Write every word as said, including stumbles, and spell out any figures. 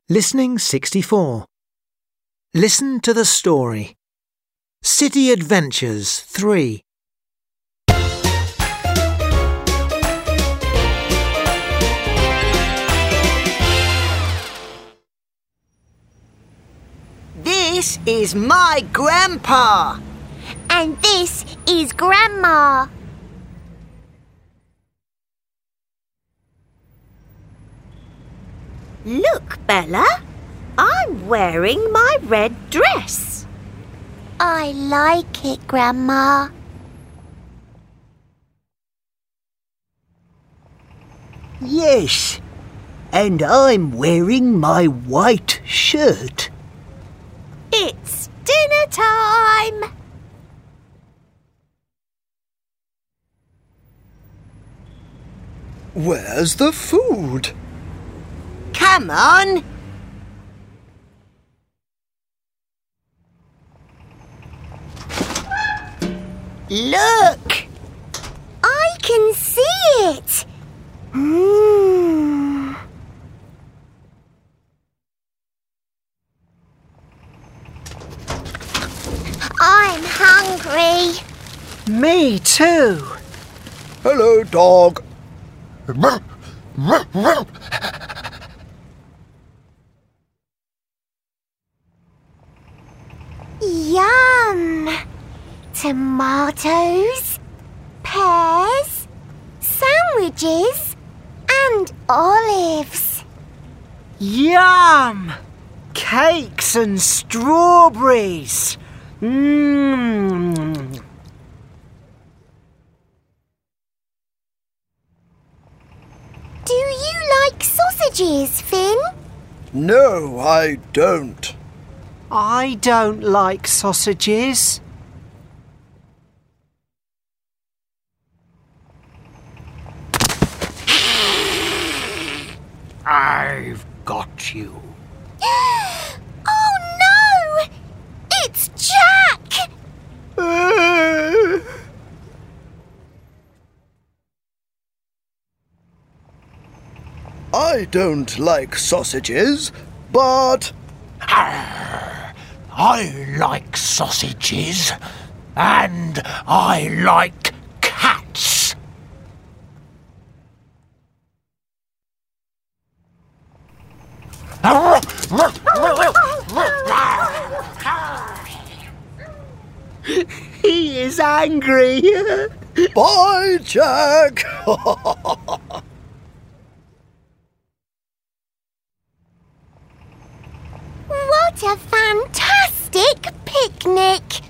Listening sixty-four. Listen to the story. City Adventures three. This is my grandpa. And this is Grandma. Look, Bella, I'm wearing my red dress. I like it, Grandma. Yes, and I'm wearing my white shirt. It's dinner time. Where's the food? Come on. Look! I can see it. Mmm. I'm hungry. Me too. Hello, dog. Yum! Tomatoes, pears, sandwiches, and olives. Yum! Cakes and strawberries. Mmm. Do you like sausages, Finn? No, I don't. I don't like sausages. I've got you. Oh no! It's Jack! I don't like sausages, but... I like sausages, and I like cats. He is angry. Bye, Jack. What a fantastic picnic!